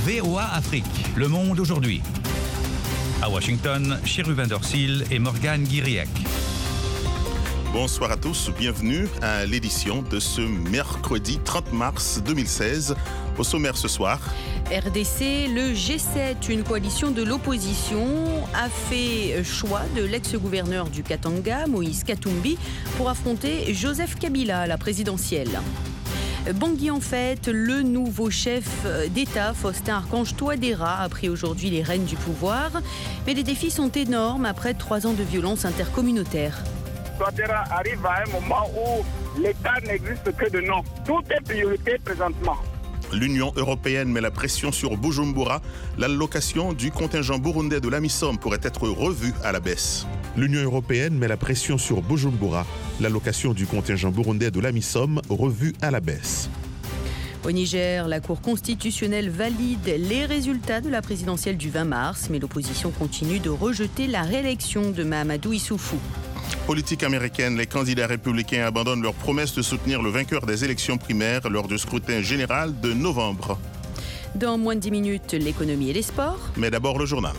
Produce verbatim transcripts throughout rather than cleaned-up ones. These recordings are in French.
V O A Afrique, Le Monde aujourd'hui. À Washington, Cherubin Dorsil et Morgane Guiriec. Bonsoir à tous, bienvenue à l'édition de ce mercredi trente mars deux mille seize. Au sommaire ce soir. R D C, le G sept, une coalition de l'opposition, a fait choix de l'ex-gouverneur du Katanga, Moïse Katumbi, pour affronter Joseph Kabila à la présidentielle. Bangui en fête, le nouveau chef d'État, Faustin Archange Touadéra, a pris aujourd'hui les rênes du pouvoir. Mais les défis sont énormes après trois ans de violence intercommunautaire. Touadéra arrive à un moment où l'État n'existe que de nom. Tout est priorité présentement. L'Union européenne met la pression sur Bujumbura. L'allocation du contingent burundais de l'AMISOM pourrait être revue à la baisse. L'Union européenne met la pression sur Bujumbura. L'allocation du contingent burundais de l'AMISOM revue à la baisse. Au Niger, la Cour constitutionnelle valide les résultats de la présidentielle du vingt mars, mais l'opposition continue de rejeter la réélection de Mahamadou Issoufou. Politique américaine, les candidats républicains abandonnent leur promesse de soutenir le vainqueur des élections primaires lors du scrutin général de novembre. Dans moins de dix minutes, l'économie et les sports. Mais d'abord le journal.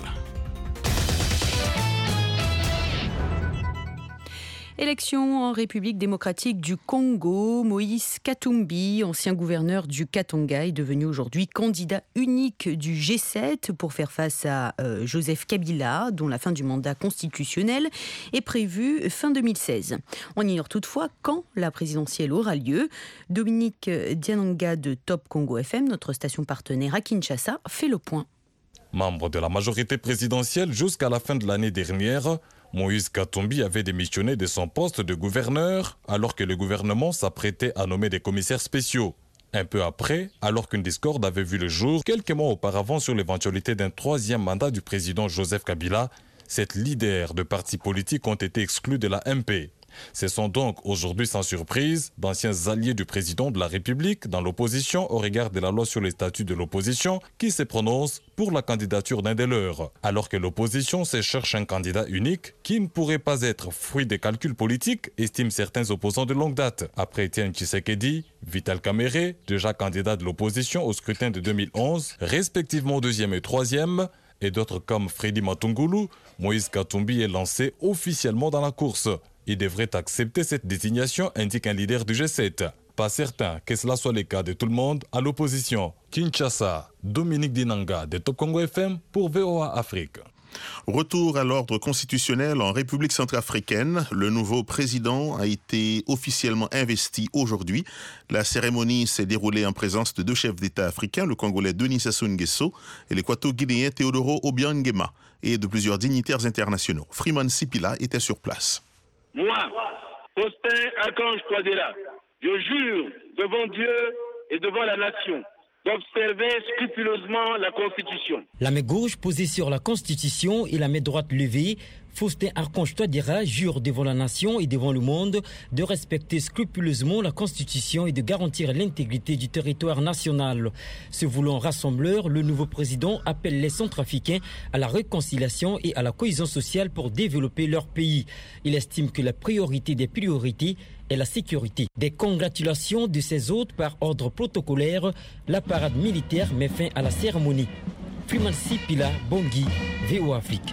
Élection en République démocratique du Congo. Moïse Katumbi, ancien gouverneur du Katanga, est devenu aujourd'hui candidat unique du G sept pour faire face à euh, Joseph Kabila, dont la fin du mandat constitutionnel est prévue fin deux mille seize. On ignore toutefois quand la présidentielle aura lieu. Dominique Diananga de Top Congo F M, notre station partenaire à Kinshasa, fait le point. Membre de la majorité présidentielle jusqu'à la fin de l'année dernière, Moïse Katumbi avait démissionné de son poste de gouverneur alors que le gouvernement s'apprêtait à nommer des commissaires spéciaux. Un peu après, alors qu'une discorde avait vu le jour, quelques mois auparavant sur l'éventualité d'un troisième mandat du président Joseph Kabila, sept leaders de partis politiques ont été exclus de la M P. Ce sont donc aujourd'hui sans surprise d'anciens alliés du président de la République dans l'opposition au regard de la loi sur les statuts de l'opposition qui se prononcent pour la candidature d'un des leurs. Alors que l'opposition se cherche un candidat unique qui ne pourrait pas être fruit des calculs politiques, estiment certains opposants de longue date. Après Etienne Tshisekedi, Vital Kamerhe, déjà candidat de l'opposition au scrutin de deux mille onze, respectivement deuxième et troisième, et d'autres comme Freddy Matungulu, Moïse Katumbi est lancé officiellement dans la course. Il devrait accepter cette désignation, indique un leader du G sept. Pas certain que cela soit le cas de tout le monde à l'opposition. Kinshasa, Dominique Dinanga de Top Congo F M pour V O A Afrique. Retour à l'ordre constitutionnel en République centrafricaine. Le nouveau président a été officiellement investi aujourd'hui. La cérémonie s'est déroulée en présence de deux chefs d'État africains, le Congolais Denis Sassou Nguesso et l'équato-guinéen Teodoro Obiang Nguema, et de plusieurs dignitaires internationaux. Freeman Sipila était sur place. Moi, Faustin Archange Touadéra, je jure devant Dieu et devant la nation d'observer scrupuleusement la Constitution. La main gauche posée sur la Constitution et la main droite levée, Faustin Archange Touadéra jure devant la nation et devant le monde de respecter scrupuleusement la Constitution et de garantir l'intégrité du territoire national. Se voulant rassembleur, le nouveau président appelle les Centrafricains à la réconciliation et à la cohésion sociale pour développer leur pays. Il estime que la priorité des priorités est la sécurité. Des congratulations de ses hôtes par ordre protocolaire, la parade militaire met fin à la cérémonie. Freeman Sipila, Bangui, V O A Afrique.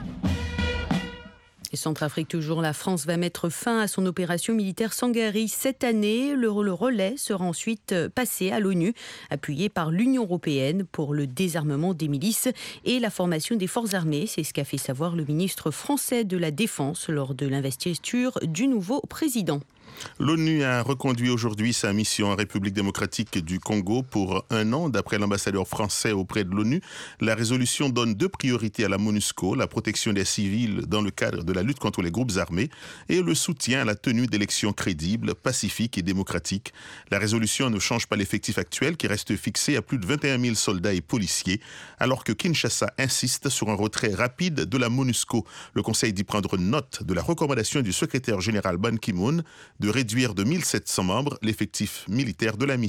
Et Centrafrique toujours, la France va mettre fin à son opération militaire Sangari cette année. Le, le relais sera ensuite passé à l'ONU, appuyé par l'Union européenne pour le désarmement des milices et la formation des forces armées. C'est ce qu'a fait savoir le ministre français de la Défense lors de l'investiture du nouveau président. L'ONU a reconduit aujourd'hui sa mission en République démocratique du Congo pour un an. D'après l'ambassadeur français auprès de l'ONU, la résolution donne deux priorités à la MONUSCO, la protection des civils dans le cadre de la lutte contre les groupes armés et le soutien à la tenue d'élections crédibles, pacifiques et démocratiques. La résolution ne change pas l'effectif actuel qui reste fixé à plus de vingt et un mille soldats et policiers, alors que Kinshasa insiste sur un retrait rapide de la MONUSCO. Le Conseil dit prendre note de la recommandation du secrétaire général Ban Ki-moon de réduire de mille sept cents membres l'effectif militaire de la mission.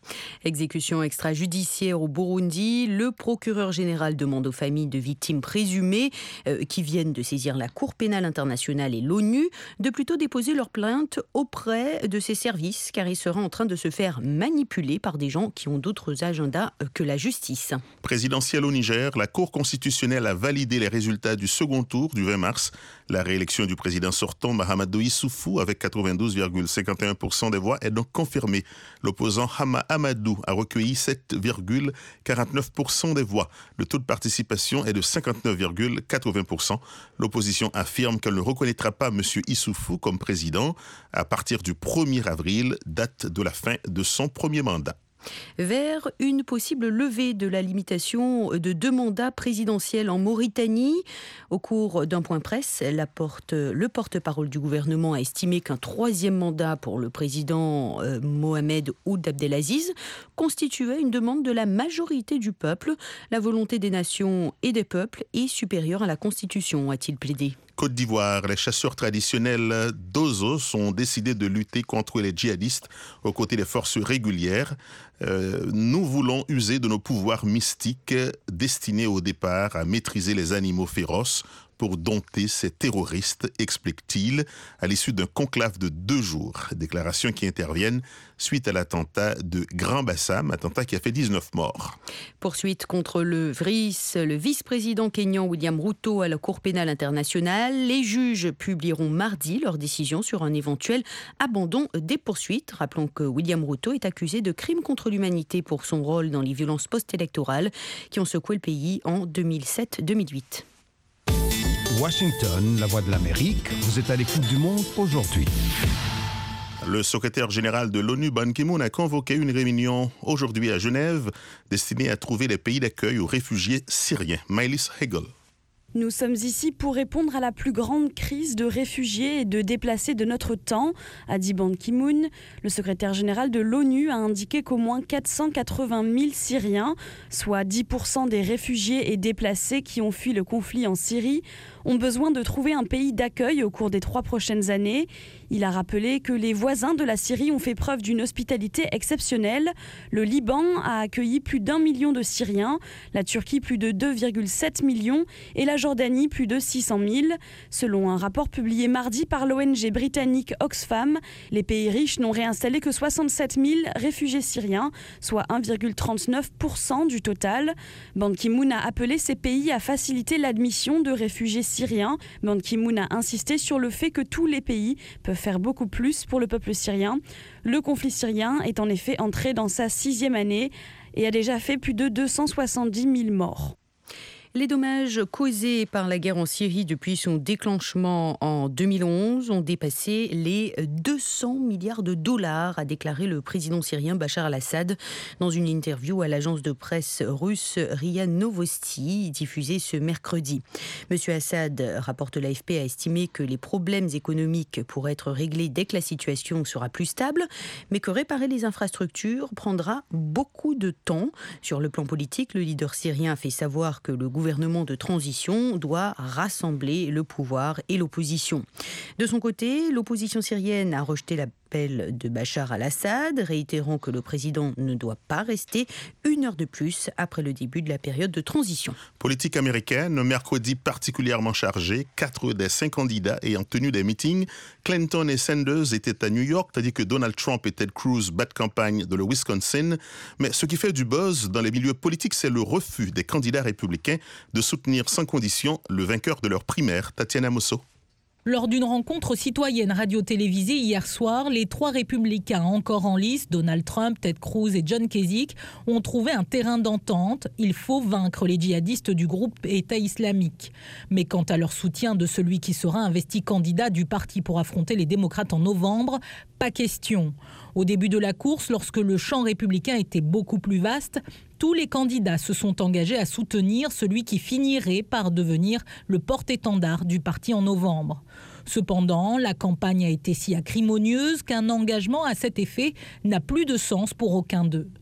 Exécution extrajudiciaire au Burundi. Le procureur général demande aux familles de victimes présumées euh, qui viennent de saisir la Cour pénale internationale et l'ONU de plutôt déposer leur plainte auprès de ces services car ils seraient en train de se faire manipuler par des gens qui ont d'autres agendas que la justice. Présidentielle au Niger, la Cour constitutionnelle a validé les résultats du second tour du vingt mars. La réélection du président sortant Mahamadou Issoufou avec quatre-vingt-douze virgule cinquante et un pour cent des voix est donc confirmée. L'opposant Hama Amadou a recueilli sept virgule quarante-neuf pour cent des voix. Le taux de participation est de cinquante-neuf virgule quatre-vingts pour cent. L'opposition affirme qu'elle ne reconnaîtra pas M. Issoufou comme président à partir du premier avril, date de la fin de son premier mandat. Vers une possible levée de la limitation de deux mandats présidentiels en Mauritanie. Au cours d'un point presse, la porte, le porte-parole du gouvernement a estimé qu'un troisième mandat pour le président euh, Mohamed Ould Abdelaziz constituait une demande de la majorité du peuple. La volonté des nations et des peuples est supérieure à la Constitution, a-t-il plaidé. Côte d'Ivoire, les chasseurs traditionnels d'Ozo sont décidés de lutter contre les djihadistes aux côtés des forces régulières. Euh, nous voulons user de nos pouvoirs mystiques destinés au départ à maîtriser les animaux féroces pour dompter ces terroristes, explique-t-il, à l'issue d'un conclave de deux jours. Déclarations qui interviennent suite à l'attentat de Grand Bassam, attentat qui a fait dix-neuf morts. Poursuite contre le vice, le vice-président kényan William Ruto à la Cour pénale internationale. Les juges publieront mardi leur décision sur un éventuel abandon des poursuites. Rappelons que William Ruto est accusé de crimes contre l'humanité pour son rôle dans les violences post-électorales qui ont secoué le pays en deux mille sept deux mille huit. Washington, la voix de l'Amérique, vous êtes à l'écoute du monde aujourd'hui. Le secrétaire général de l'ONU, Ban Ki-moon, a convoqué une réunion aujourd'hui à Genève destinée à trouver les pays d'accueil aux réfugiés syriens. Maëlys Hegel. Nous sommes ici pour répondre à la plus grande crise de réfugiés et de déplacés de notre temps, a dit Ban Ki-moon. Le secrétaire général de l'ONU a indiqué qu'au moins quatre cent quatre-vingt mille Syriens, soit dix pour cent des réfugiés et déplacés qui ont fui le conflit en Syrie, ont besoin de trouver un pays d'accueil au cours des trois prochaines années. Il a rappelé que les voisins de la Syrie ont fait preuve d'une hospitalité exceptionnelle. Le Liban a accueilli plus d'un million de Syriens, la Turquie plus de deux virgule sept millions et la Jordanie plus de six cent mille. Selon un rapport publié mardi par l'O N G britannique Oxfam, les pays riches n'ont réinstallé que soixante-sept mille réfugiés syriens, soit un virgule trente-neuf pour cent du total. Ban Ki-moon a appelé ces pays à faciliter l'admission de réfugiés syriens. Ban Ki-moon a insisté sur le fait que tous les pays peuvent faire beaucoup plus pour le peuple syrien. Le conflit syrien est en effet entré dans sa sixième année et a déjà fait plus de deux cent soixante-dix mille morts. Les dommages causés par la guerre en Syrie depuis son déclenchement en deux mille onze ont dépassé les deux cents milliards de dollars, a déclaré le président syrien Bachar al-Assad dans une interview à l'agence de presse russe R I A Novosti diffusée ce mercredi. Monsieur Assad, rapporte l'A F P, a estimé que les problèmes économiques pourraient être réglés dès que la situation sera plus stable, mais que réparer les infrastructures prendra beaucoup de temps. Sur le plan politique, le leader syrien a fait savoir que le gouvernement Le gouvernement de transition doit rassembler le pouvoir et l'opposition. De son côté, l'opposition syrienne a rejeté l'appel de Bachar al-Assad, réitérant que le président ne doit pas rester une heure de plus après le début de la période de transition. Politique américaine, mercredi particulièrement chargé. Quatre des cinq candidats ayant tenu des meetings, Clinton et Sanders étaient à New York, tandis que Donald Trump et Ted Cruz battent campagne dans le Wisconsin. Mais ce qui fait du buzz dans les milieux politiques, c'est le refus des candidats républicains de soutenir sans condition le vainqueur de leur primaire, Tatiana Mosso. Lors d'une rencontre citoyenne radio-télévisée hier soir, les trois républicains encore en lice, Donald Trump, Ted Cruz et John Kasich, ont trouvé un terrain d'entente. Il faut vaincre les djihadistes du groupe État islamique. Mais quant à leur soutien de celui qui sera investi candidat du parti pour affronter les démocrates en novembre, pas question. Au début de la course, lorsque le champ républicain était beaucoup plus vaste, tous les candidats se sont engagés à soutenir celui qui finirait par devenir le porte-étendard du parti en novembre. Cependant, la campagne a été si acrimonieuse qu'un engagement à cet effet n'a plus de sens pour aucun d'eux.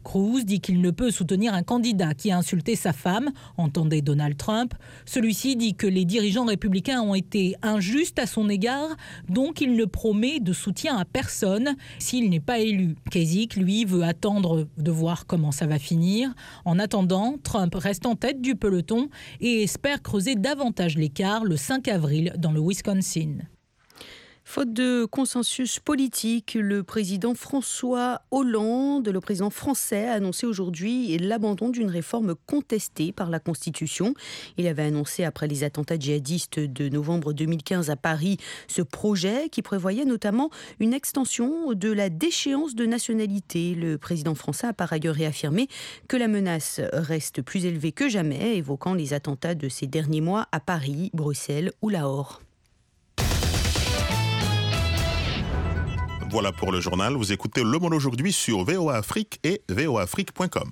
Cruz dit qu'il ne peut soutenir un candidat qui a insulté sa femme, entendez Donald Trump. Celui-ci dit que les dirigeants républicains ont été injustes à son égard, donc il ne promet de soutien à personne s'il n'est pas élu. Kasich, lui, veut attendre de voir comment ça va finir. En attendant, Trump reste en tête du peloton et espère creuser davantage l'écart le cinq avril dans le Wisconsin. Faute de consensus politique, le président François Hollande, le président français, a annoncé aujourd'hui l'abandon d'une réforme contestée par la Constitution. Il avait annoncé après les attentats djihadistes de novembre deux mille quinze à Paris ce projet qui prévoyait notamment une extension de la déchéance de nationalité. Le président français a par ailleurs réaffirmé que la menace reste plus élevée que jamais, évoquant les attentats de ces derniers mois à Paris, Bruxelles ou Lahore. Voilà pour le journal. Vous écoutez Le Monde aujourd'hui sur V O A Afrique et V O A Afrique point com.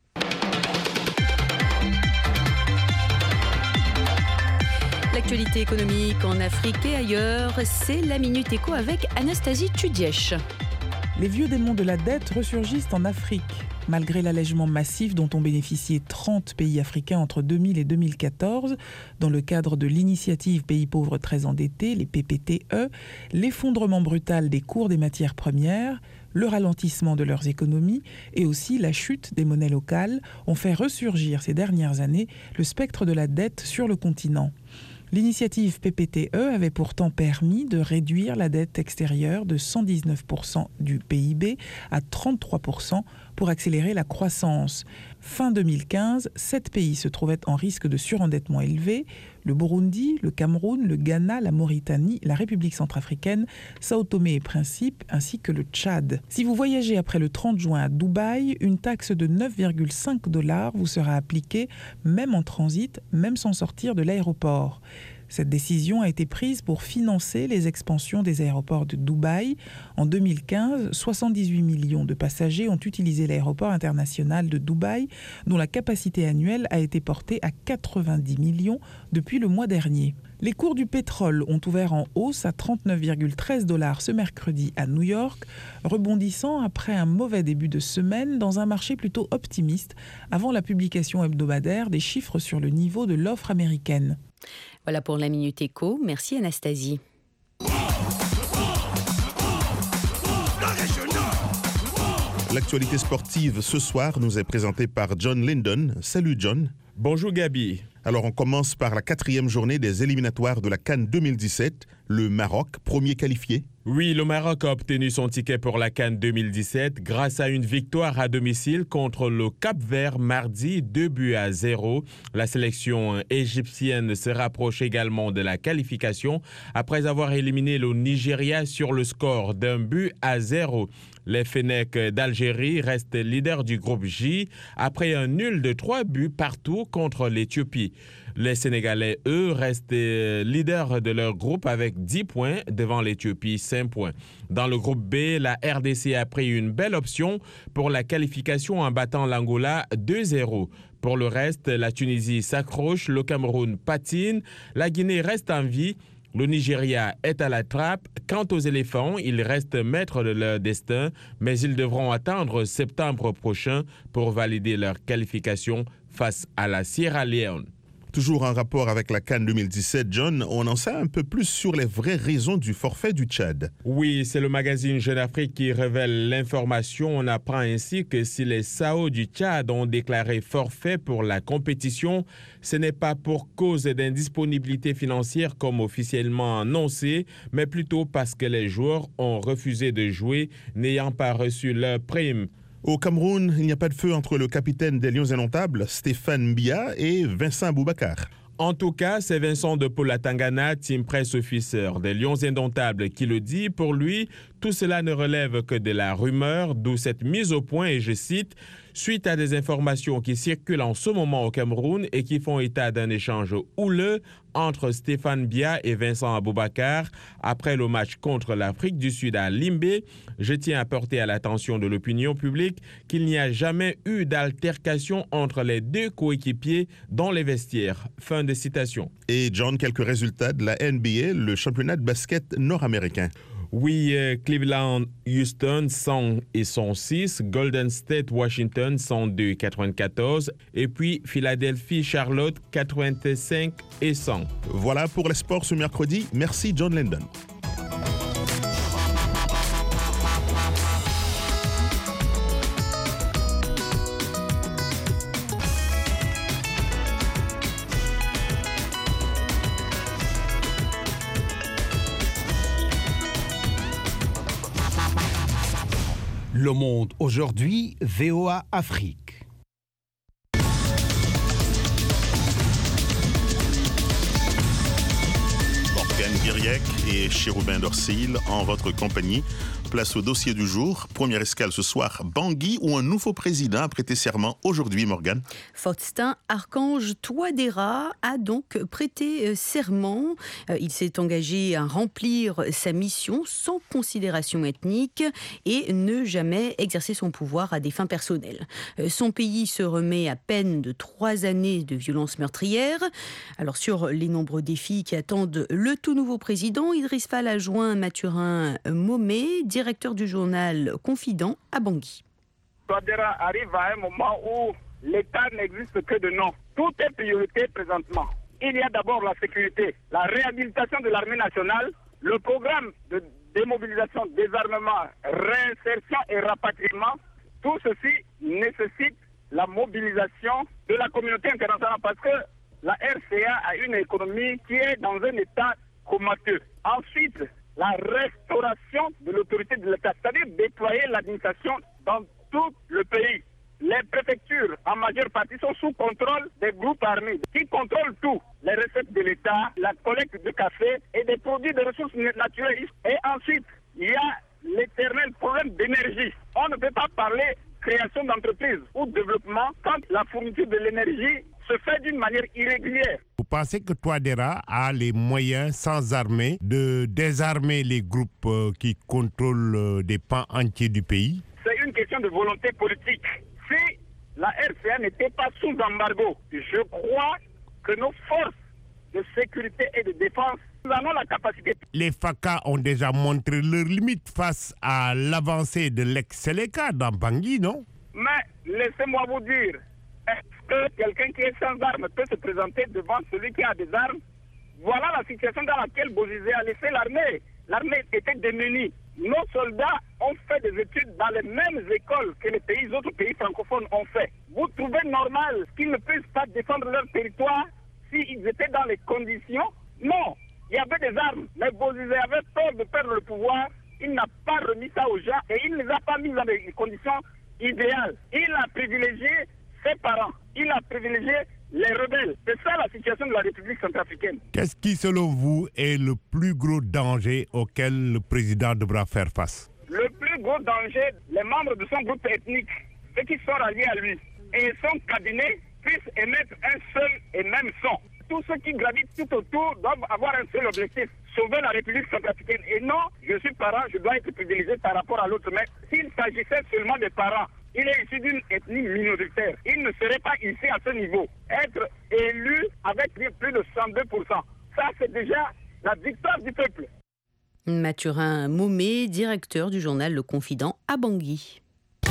L'actualité économique en Afrique et ailleurs, c'est la Minute Éco avec Anastasie Tudièche. Les vieux démons de la dette ressurgissent en Afrique. Malgré l'allègement massif dont ont bénéficié trente pays africains entre deux mille et deux mille quatorze, dans le cadre de l'initiative Pays pauvres très endettés, les P P T E, l'effondrement brutal des cours des matières premières, le ralentissement de leurs économies et aussi la chute des monnaies locales ont fait ressurgir ces dernières années le spectre de la dette sur le continent. L'initiative P P T E avait pourtant permis de réduire la dette extérieure de cent dix-neuf pour cent du P I B à trente-trois pour cent pour accélérer la croissance. Fin deux mille quinze, sept pays se trouvaient en risque de surendettement élevé: le Burundi, le Cameroun, le Ghana, la Mauritanie, la République centrafricaine, Sao Tomé et Principe, ainsi que le Tchad. Si vous voyagez après le trente juin à Dubaï, une taxe de neuf virgule cinq dollars vous sera appliquée, même en transit, même sans sortir de l'aéroport. Cette décision a été prise pour financer les expansions des aéroports de Dubaï. En deux mille quinze, soixante-dix-huit millions de passagers ont utilisé l'aéroport international de Dubaï, dont la capacité annuelle a été portée à quatre-vingt-dix millions depuis le mois dernier. Les cours du pétrole ont ouvert en hausse à trente-neuf virgule treize dollars ce mercredi à New York, rebondissant après un mauvais début de semaine dans un marché plutôt optimiste avant la publication hebdomadaire des chiffres sur le niveau de l'offre américaine. Voilà pour la Minute Éco. Merci Anastasie. L'actualité sportive ce soir nous est présentée par John Lyndon. Salut John. Bonjour Gabi. Alors on commence par la quatrième journée des éliminatoires de la CAN deux mille dix-sept. Le Maroc, premier qualifié. Oui, le Maroc a obtenu son ticket pour la CAN deux mille dix-sept grâce à une victoire à domicile contre le Cap-Vert mardi, deux buts à zéro. La sélection égyptienne se rapproche également de la qualification après avoir éliminé le Nigeria sur le score d'un but à zéro. Les Fennecs d'Algérie restent leaders du groupe J après un nul de trois buts partout contre l'Éthiopie. Les Sénégalais, eux, restent leaders de leur groupe avec dix points devant l'Éthiopie, cinq points. Dans le groupe B, la R D C a pris une belle option pour la qualification en battant l'Angola deux zéro. Pour le reste, la Tunisie s'accroche, le Cameroun patine, la Guinée reste en vie. Le Nigeria est à la trappe. Quant aux éléphants, ils restent maîtres de leur destin, mais ils devront attendre septembre prochain pour valider leur qualification face à la Sierra Leone. Toujours en rapport avec la CAN deux mille dix-sept, John, on en sait un peu plus sur les vraies raisons du forfait du Tchad. Oui, c'est le magazine Jeune Afrique qui révèle l'information. On apprend ainsi que si les S A O du Tchad ont déclaré forfait pour la compétition, ce n'est pas pour cause d'indisponibilité financière comme officiellement annoncé, mais plutôt parce que les joueurs ont refusé de jouer, n'ayant pas reçu leur prime. Au Cameroun, il n'y a pas de feu entre le capitaine des Lions Indomptables, Stéphane Biya, et Vincent Boubacar. En tout cas, c'est Vincent de Polatangana, team press officer des Lions Indomptables, qui le dit. Pour lui, tout cela ne relève que de la rumeur, d'où cette mise au point, et je cite, « Suite à des informations qui circulent en ce moment au Cameroun et qui font état d'un échange houleux entre Stéphane Biya et Vincent Aboubacar après le match contre l'Afrique du Sud à Limbé, je tiens à porter à l'attention de l'opinion publique qu'il n'y a jamais eu d'altercation entre les deux coéquipiers dans les vestiaires. » Fin de citation. Et John, quelques résultats de la N B A, le championnat de basket nord-américain. Oui, euh, Cleveland, Houston, cent et cent six, Golden State, Washington, cent deux et quatre-vingt-quatorze, et puis Philadelphie, Charlotte, quatre-vingt-cinq et cent. Voilà pour les sports ce mercredi. Merci John Lendon. Le Monde aujourd'hui, V O A Afrique. Morgane Guiriec et Chérubin Dorsil en votre compagnie. Place au dossier du jour. Première escale ce soir, Bangui, où un nouveau président a prêté serment aujourd'hui, Morgane. Faustin Archange Touadéra a donc prêté serment. Il s'est engagé à remplir sa mission sans considération ethnique et ne jamais exercer son pouvoir à des fins personnelles. Son pays se remet à peine de trois années de violences meurtrières. Alors sur les nombreux défis qui attendent le tout nouveau président, Idriss Fall a joint Mathurin Momé, directeur du journal Confident à Bangui. Touadéra arrive à un moment où l'État n'existe que de nom. Tout est priorité présentement. Il y a d'abord la sécurité, la réhabilitation de l'armée nationale, le programme de démobilisation, désarmement, réinsertion et rapatriement. Tout ceci nécessite la mobilisation de la communauté internationale parce que la R C A a une économie qui est dans un état comateux. Ensuite, la restauration de l'autorité de l'État, c'est-à-dire déployer l'administration dans tout le pays. Les préfectures, en majeure partie, sont sous contrôle des groupes armés qui contrôlent tout. Les recettes de l'État, la collecte de café et des produits de ressources naturelles. Et ensuite, il y a l'éternel problème d'énergie. On ne peut pas parler création d'entreprises ou développement quand la fourniture de l'énergie se fait d'une manière irrégulière. Vous pensez que Touadéra a les moyens, sans armée, de désarmer les groupes euh, qui contrôlent euh, des pans entiers du pays? C'est une question de volonté politique. Si la R C A n'était pas sous embargo, je crois que nos forces de sécurité et de défense, nous avons la capacité. Les F A C A ont déjà montré leurs limites face à l'avancée de l'ex-Séléka dans Bangui, non? Mais laissez-moi vous dire, est-ce que quelqu'un qui est sans armes peut se présenter devant celui qui a des armes? Voilà la situation dans laquelle Bozizé a laissé l'armée. L'armée était démunie. Nos soldats ont fait des études dans les mêmes écoles que les pays, autres pays francophones ont fait. Vous trouvez normal qu'ils ne puissent pas défendre leur territoire s'ils étaient dans les conditions? Non, il y avait des armes, mais Bozizé avait peur de perdre le pouvoir. Il n'a pas remis ça aux gens et il ne les a pas mis dans les conditions idéales. Il a privilégié ses parents, il a privilégié les rebelles. C'est ça la situation de la République centrafricaine. Qu'est-ce qui, selon vous, est le plus gros danger auquel le président devra faire face? Le plus gros danger, les membres de son groupe ethnique, ceux qui sont ralliés à lui, et son cabinet puissent émettre un seul et même son. Tous ceux qui gravitent tout autour doivent avoir un seul objectif, sauver la République centrafricaine. Et non, je suis parent, je dois être privilégié par rapport à l'autre. Mais s'il s'agissait seulement des parents, il est issu d'une ethnie minoritaire. Il ne serait pas ici à ce niveau. Être élu avec plus de cent deux pour cent, ça c'est déjà la victoire du peuple. Mathurin Momé, directeur du journal Le Confident à Bangui.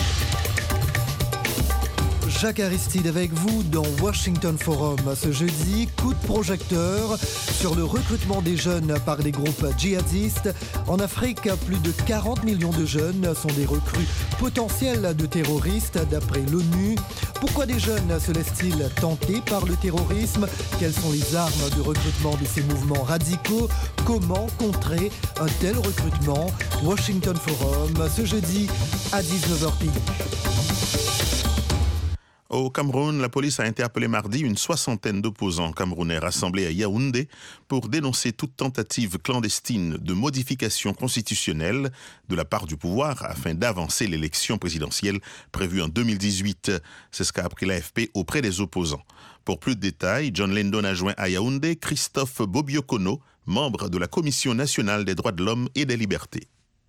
Jacques Aristide avec vous dans Washington Forum. Ce jeudi, coup de projecteur sur le recrutement des jeunes par des groupes djihadistes. En Afrique, plus de quarante millions de jeunes sont des recrues potentielles de terroristes d'après l'ONU. Pourquoi des jeunes se laissent-ils tenter par le terrorisme? Quelles sont les armes de recrutement de ces mouvements radicaux? Comment contrer un tel recrutement? Washington Forum, ce jeudi à dix-neuf heures P M. Au Cameroun, la police a interpellé mardi une soixantaine d'opposants camerounais rassemblés à Yaoundé pour dénoncer toute tentative clandestine de modification constitutionnelle de la part du pouvoir afin d'avancer l'élection présidentielle prévue en deux mille dix-huit. C'est ce qu'a appris l'A F P auprès des opposants. Pour plus de détails, John Lendon a joint à Yaoundé Christophe Bobiokono, membre de la Commission nationale des droits de l'homme et des libertés.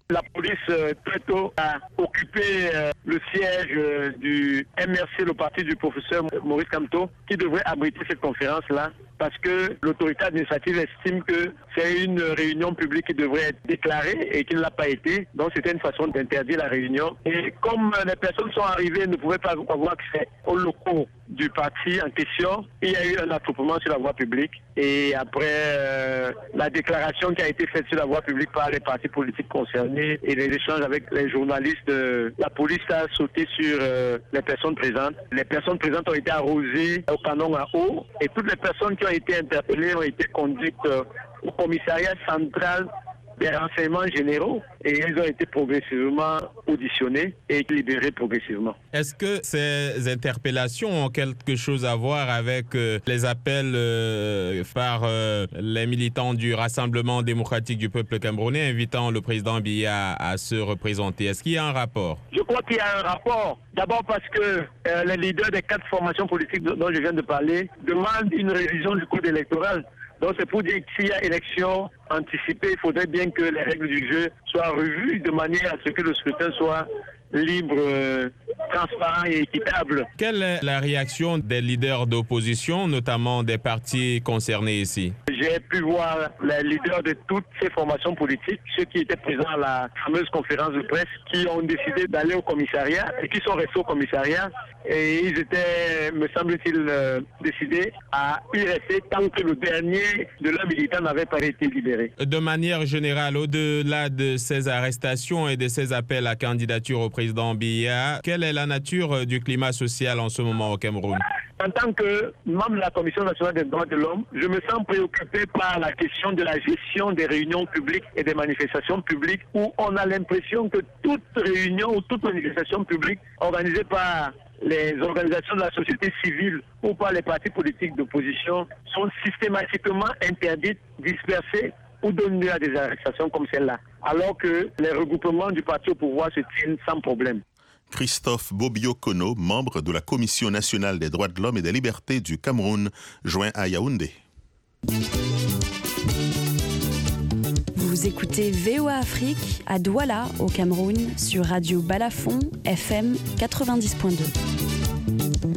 La police euh, très tôt a occupé euh, le siège euh, du M R C, le parti du professeur Maurice Kamto, qui devrait abriter cette conférence-là, parce que l'autorité administrative estime que c'est une réunion publique qui devrait être déclarée et qui ne l'a pas été. Donc c'était une façon d'interdire la réunion. Et comme les personnes sont arrivées et ne pouvaient pas avoir accès aux locaux du parti en question, il y a eu un attroupement sur la voie publique. Et après euh, la déclaration qui a été faite sur la voie publique par les partis politiques concernés et les échanges avec les journalistes, euh, la police a sauté sur euh, les personnes présentes. Les personnes présentes ont été arrosées au canon à eau et toutes les personnes qui ont été interpellées ont été conduites euh, au commissariat central des renseignements généraux et ils ont été progressivement auditionnés et libérés progressivement. Est-ce que ces interpellations ont quelque chose à voir avec euh, les appels euh, par euh, les militants du Rassemblement démocratique du peuple camerounais invitant le président Biya à se représenter? Est-ce qu'il y a un rapport? Je crois qu'il y a un rapport. D'abord parce que euh, les leaders des quatre formations politiques dont je viens de parler demandent une révision du code électoral. Donc c'est pour dire que s'il y a élection anticipée, il faudrait bien que les règles du jeu soient revues de manière à ce que le scrutin soit libre, euh, transparent et équitable. Quelle est la réaction des leaders d'opposition, notamment des partis concernés ici? J'ai pu voir les leaders de toutes ces formations politiques, ceux qui étaient présents à la fameuse conférence de presse, qui ont décidé d'aller au commissariat et qui sont restés au commissariat. Et ils étaient, me semble-t-il, euh, décidés à y rester tant que le dernier de leurs militants n'avait pas été libéré. De manière générale, au-delà de ces arrestations et de ces appels à candidature au président Biya, quelle est la nature du climat social en ce moment au Cameroun? En tant que membre de la Commission nationale des droits de l'homme, je me sens préoccupé par la question de la gestion des réunions publiques et des manifestations publiques où on a l'impression que toute réunion ou toute manifestation publique organisée par les organisations de la société civile ou par les partis politiques d'opposition sont systématiquement interdites, dispersées ou donnent lieu à des arrestations comme celle-là, alors que les regroupements du parti au pouvoir se tiennent sans problème. Christophe Bobio-Kono, membre de la Commission nationale des droits de l'homme et des libertés du Cameroun, joint à Yaoundé. Vous écoutez V O A Afrique à Douala, au Cameroun, sur Radio Balafon, F M quatre-vingt-dix point deux.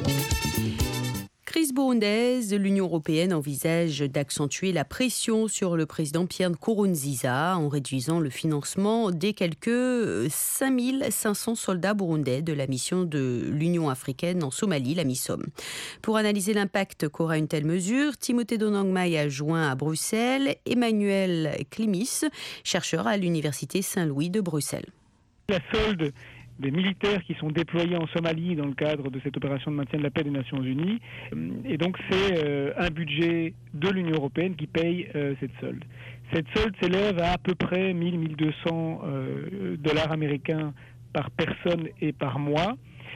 Crise burundaise, l'Union européenne envisage d'accentuer la pression sur le président Pierre Nkurunziza en réduisant le financement des quelques cinq mille cinq cents soldats burundais de la mission de l'Union africaine en Somalie, la MISOM. Pour analyser l'impact qu'aura une telle mesure, Timothée Donangmai a joint à Bruxelles Emmanuel Klimis, chercheur à l'Université Saint-Louis de Bruxelles. La solde des militaires qui sont déployés en Somalie dans le cadre de cette opération de maintien de la paix des Nations Unies. Et donc c'est euh, un budget de l'Union européenne qui paye euh, cette solde. Cette solde s'élève à à peu près mille à mille deux cents euh, dollars américains par personne et par mois.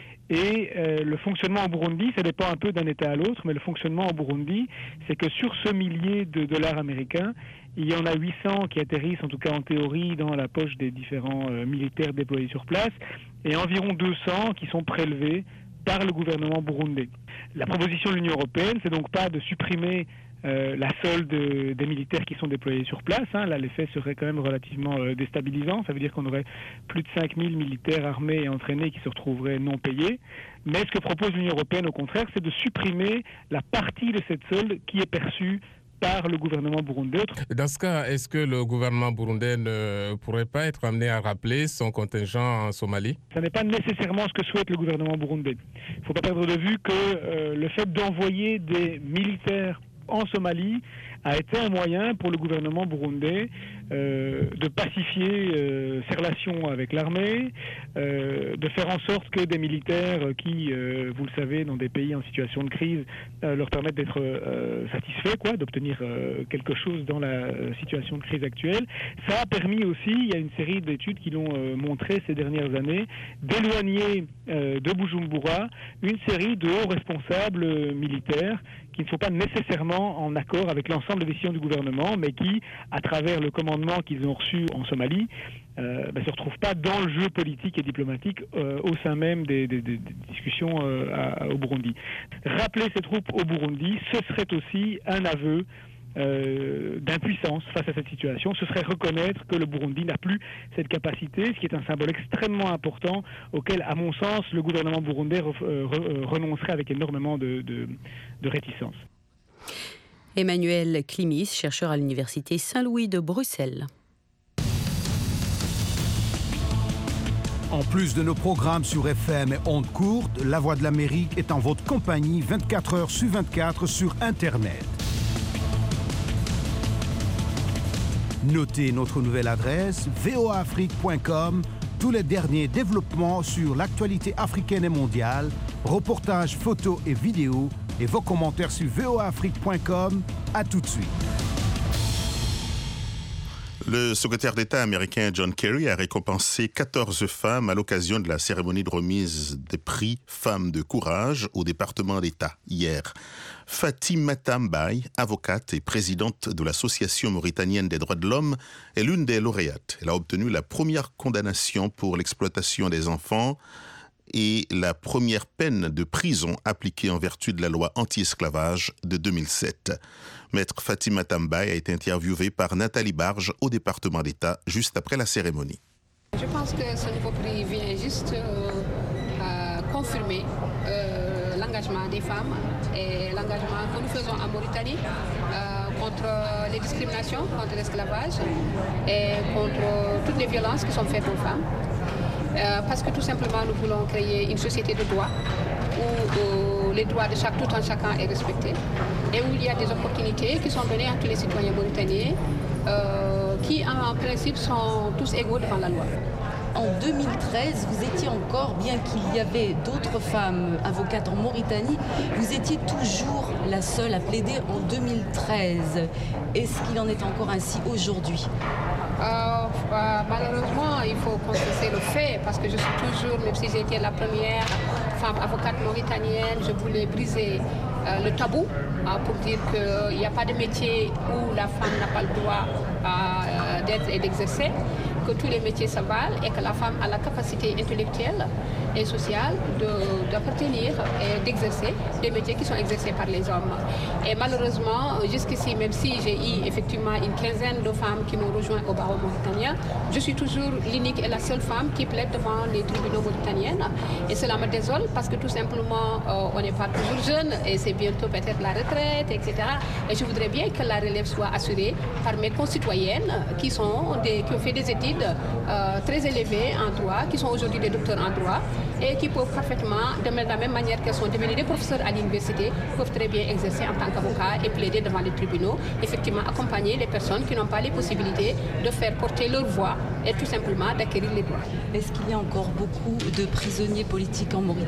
Et euh, le fonctionnement au Burundi, ça dépend un peu d'un État à l'autre, mais le fonctionnement au Burundi, c'est que sur ce millier de dollars américains, il y en a huit cents qui atterrissent, en tout cas en théorie, dans la poche des différents euh, militaires déployés sur place, et environ deux cents qui sont prélevés par le gouvernement burundais. La proposition de l'Union européenne, c'est donc pas de supprimer euh, la solde des militaires qui sont déployés sur place. Hein. Là, l'effet serait quand même relativement euh, déstabilisant. Ça veut dire qu'on aurait plus de cinq mille militaires armés et entraînés qui se retrouveraient non payés. Mais ce que propose l'Union européenne, au contraire, c'est de supprimer la partie de cette solde qui est perçue par le gouvernement burundais. Dans ce cas, est-ce que le gouvernement burundais ne pourrait pas être amené à rappeler son contingent en Somalie? Ce n'est pas nécessairement ce que souhaite le gouvernement burundais. Il ne faut pas perdre de vue que euh, le fait d'envoyer des militaires en Somalie a été un moyen pour le gouvernement burundais euh, de pacifier euh, ses relations avec l'armée, euh, de faire en sorte que des militaires qui, euh, vous le savez, dans des pays en situation de crise, euh, leur permettent d'être euh, satisfaits, quoi, d'obtenir euh, quelque chose dans la situation de crise actuelle. Ça a permis aussi, il y a une série d'études qui l'ont euh, montré ces dernières années, d'éloigner euh, de Bujumbura une série de hauts responsables euh, militaires qui ne sont pas nécessairement en accord avec l'ensemble des décisions du gouvernement, mais qui, à travers le commandement qu'ils ont reçu en Somalie, euh, ben, se retrouvent pas dans le jeu politique et diplomatique euh, au sein même des, des, des discussions euh, à, au Burundi. Rappeler ces troupes au Burundi, ce serait aussi un aveu euh, d'impuissance face à cette situation. Ce serait reconnaître que le Burundi n'a plus cette capacité, ce qui est un symbole extrêmement important auquel, à mon sens, le gouvernement burundais re, euh, re, renoncerait avec énormément de, de, de réticence. Emmanuel Klimis, chercheur à l'Université Saint-Louis de Bruxelles. En plus de nos programmes sur F M et ondes courtes, La Voix de l'Amérique est en votre compagnie vingt-quatre heures sur vingt-quatre sur Internet. Notez notre nouvelle adresse v o a afrique point com, tous les derniers développements sur l'actualité africaine et mondiale, reportages, photos et vidéos, et vos commentaires sur v o a afrique point com. À tout de suite. Le secrétaire d'État américain John Kerry a récompensé quatorze femmes à l'occasion de la cérémonie de remise des prix Femmes de courage au département d'État hier. Fatimata Mbaye, avocate et présidente de l'Association mauritanienne des droits de l'homme, est l'une des lauréates. Elle a obtenu la première condamnation pour l'exploitation des enfants et la première peine de prison appliquée en vertu de la loi anti-esclavage de deux mille sept. Maître Fatimata Mbaye a été interviewée par Nathalie Barge au département d'État juste après la cérémonie. Je pense que ce nouveau prix vient juste euh, à confirmer euh, l'engagement des femmes et l'engagement que nous faisons en Mauritanie euh, contre les discriminations, contre l'esclavage et contre toutes les violences qui sont faites aux femmes. Euh, parce que tout simplement nous voulons créer une société de droit où, où les droits de chaque, tout un chacun est respecté et où il y a des opportunités qui sont données à tous les citoyens mauritaniens euh, qui en principe sont tous égaux devant la loi. En deux mille treize, vous étiez encore, bien qu'il y avait d'autres femmes avocates en Mauritanie, vous étiez toujours la seule à plaider en deux mille treize. Est-ce qu'il en est encore ainsi aujourd'hui ? Euh, euh, malheureusement, il faut constater le fait, parce que je suis toujours, même si j'étais la première femme avocate mauritanienne, je voulais briser euh, le tabou euh, pour dire qu'il n'y a pas de métier où la femme n'a pas le droit euh, d'être et d'exercer, que tous les métiers se valent et que la femme a la capacité intellectuelle et sociale de, d'appartenir et d'exercer des métiers qui sont exercés par les hommes. Et malheureusement, jusqu'ici, même si j'ai eu effectivement une quinzaine de femmes qui m'ont rejoint au barreau mauritanien, je suis toujours l'unique et la seule femme qui plaide devant les tribunaux mauritaniens. Et cela me désole parce que tout simplement, euh, on n'est pas toujours jeune et c'est bientôt peut-être la retraite, et cetera. Et je voudrais bien que la relève soit assurée par mes concitoyennes qui, sont des, qui ont fait des études euh, très élevées en droit, qui sont aujourd'hui des docteurs en droit, et qui peuvent parfaitement, de la même manière qu'elles sont devenues des professeurs à l'université, peuvent très bien exercer en tant qu'avocats et plaider devant les tribunaux, effectivement accompagner les personnes qui n'ont pas les possibilités de faire porter leur voix et tout simplement d'acquérir les droits. Est-ce qu'il y a encore beaucoup de prisonniers politiques en Mauritanie ?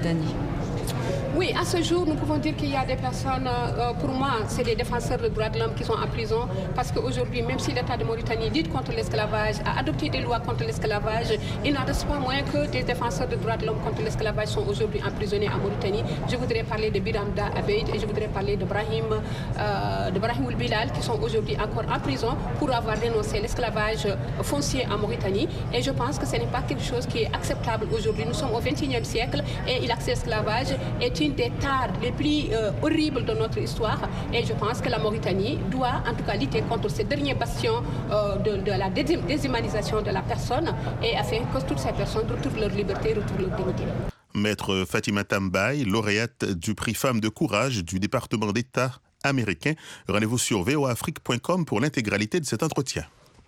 Oui, à ce jour, nous pouvons dire qu'il y a des personnes, euh, pour moi, c'est des défenseurs des droits de l'homme qui sont en prison, parce qu'aujourd'hui, même si l'État de Mauritanie lutte contre l'esclavage, a adopté des lois contre l'esclavage, il n'en reste pas moins que des défenseurs des droits de l'homme contre l'esclavage sont aujourd'hui emprisonnés en Mauritanie. Je voudrais parler de Biramda Abeid et je voudrais parler de Brahim, euh, de Brahim Ould Bilal, qui sont aujourd'hui encore en prison pour avoir dénoncé l'esclavage foncier en Mauritanie. Et je pense que ce n'est pas quelque chose qui est acceptable aujourd'hui. Nous sommes au vingt et unième siècle et l'esclavage est une des tares les plus euh, horribles de notre histoire et je pense que la Mauritanie doit en tout cas lutter contre ces derniers bastions euh, de, de la déshumanisation de la personne et afin que toutes ces personnes retrouvent leur liberté, retrouvent leur dignité. Maître Fatimata Mbaye, lauréate du prix Femmes de courage du département d'État américain. Rendez-vous sur v o a afrique point com pour l'intégralité de cet entretien.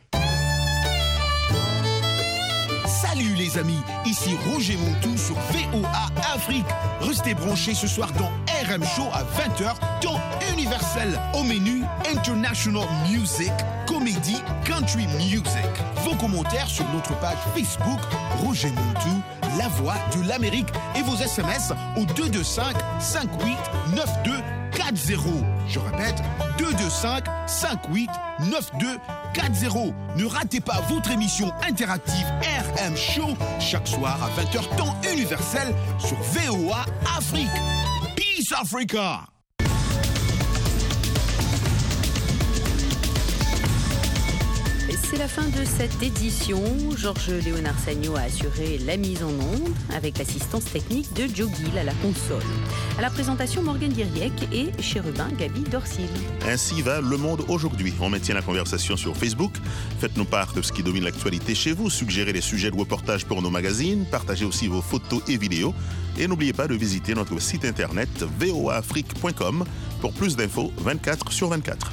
Salut les amis, ici Roger Montou sur V O A Afrique. Restez branchés ce soir dans R M Show à vingt heures, temps universel. Au menu, International Music, Comédie, Country Music. Vos commentaires sur notre page Facebook, Roger Montou, La Voix de l'Amérique et vos S M S au deux deux cinq, cinq huit neuf deux quatre zéro. Je répète, deux deux cinq, cinq huit neuf deux quatre zéro. Ne ratez pas votre émission interactive R M Show chaque soir à vingt heures temps universel sur V O A Afrique. Peace Africa! C'est la fin de cette édition. Georges Léonard Sagno a assuré la mise en onde avec l'assistance technique de Joe Gill à la console. À la présentation, Morgane Guiriec et Chérubin Gabi Dorsil. Ainsi va Le Monde aujourd'hui. On maintient la conversation sur Facebook. Faites-nous part de ce qui domine l'actualité chez vous. Suggérez des sujets de reportage pour nos magazines. Partagez aussi vos photos et vidéos. Et n'oubliez pas de visiter notre site internet v o a afrique point com pour plus d'infos vingt-quatre sur vingt-quatre.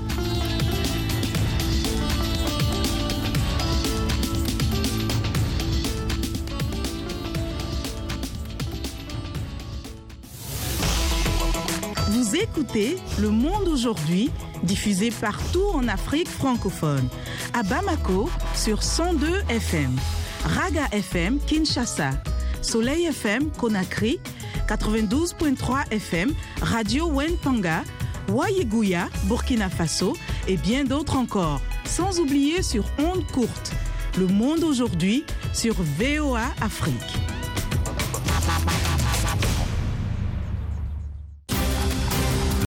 Vous écoutez Le Monde aujourd'hui, diffusé partout en Afrique francophone. À Bamako, sur cent deux F M. Raga F M, Kinshasa. Soleil F M, Conakry. quatre-vingt-douze virgule trois F M, Radio Wentanga. Wayeguya, Burkina Faso. Et bien d'autres encore. Sans oublier sur ondes courtes. Le Monde aujourd'hui, sur V O A Afrique.